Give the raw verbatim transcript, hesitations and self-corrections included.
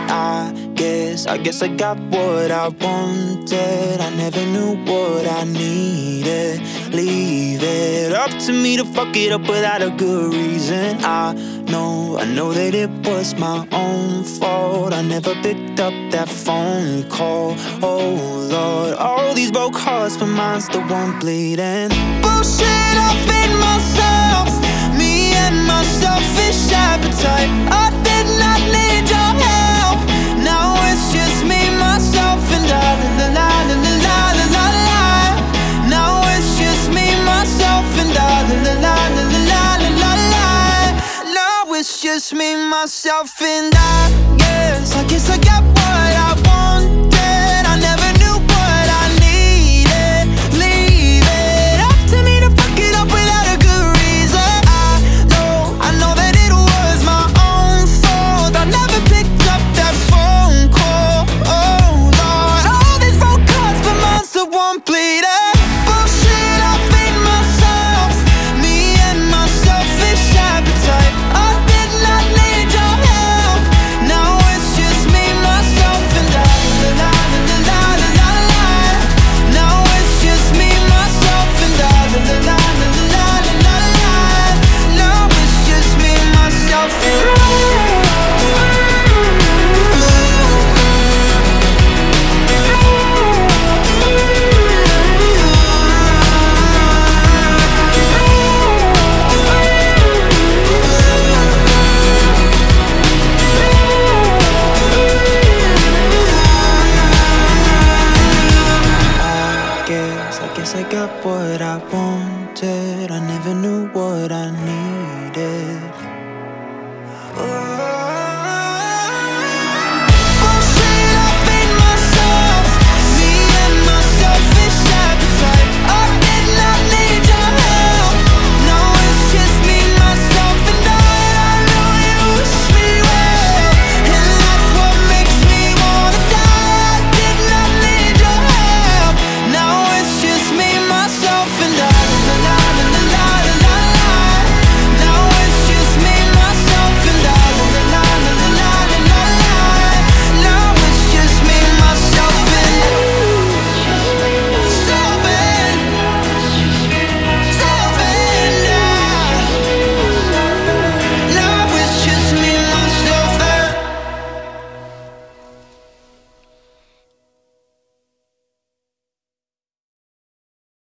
I guess, I guess I got what I wanted. I never knew what I needed. Leave it up to me to fuck it up without a good reason. I know, I know that it was my own fault. I never picked up that phone call. Oh Lord, all these broke hearts, but mine's the one bleeding. Bullshit up in myself, me and my selfish appetite. I did not need your help. Now it's just me, myself, and I. La la la la la la la la. Now it's just me, myself, and I. La la la la la la la la. Now it's just me, myself, and I. Yes, I guess I got what I wanted. I never knew what I needed. Leave it up to me to fuck it up without a good reason. I know, I know that it was my own fault. I never picked up that phone call. Oh Lord, all these phone calls, but mine's the one bleeding. Bullshit, I feed myself, me and my selfish appetite. I did not need your help. Now it's just me, myself, and I. La la la la la la la. Now it's just me, myself, and I. La la la la la la la. Now it's just me, myself, and I. I guess, I guess I got what I wanted. I never knew what I needed.